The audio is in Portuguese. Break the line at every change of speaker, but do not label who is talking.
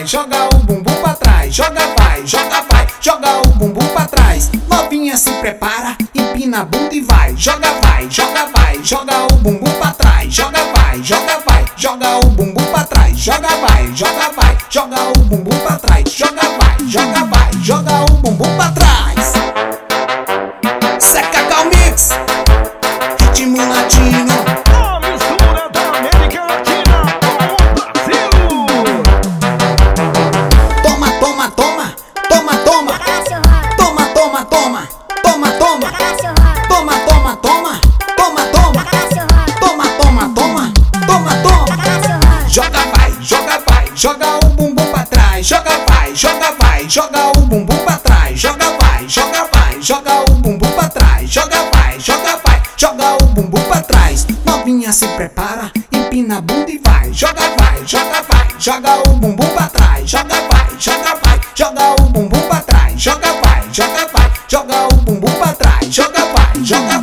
vai, joga o bumbum pra trás. Joga, vai, joga o bumbum pra trás. Novinha se prepara, empina a bunda e vai. Joga, vai, joga o bumbum pra trás. Joga, vai, joga o bumbum pra trás. Joga, vai, joga o bumbum pra trás. Joga, vai, joga o bumbum pra trás. Seca Calmix, ritmo latino.
A mistura da América Latina com o Brasil.
Toma, toma, toma, toma, toma. Toma, toma, toma, toma, toma. Toma, toma, toma, toma, toma. Toma, toma, toma, toma, toma. Joga, vai, joga o bumbum pra trás. Joga, vai, joga o bumbum pra trás. Joga, vai, joga o bumbum pra trás. Joga, vai, joga o bumbum pra trás. Novinha se prepara, empina a bunda e vai. Joga, vai, joga o bumbum pra trás. Joga, vai, joga o bumbum pra trás. Joga, vai, joga o bumbum pra trás. Joga, vai, joga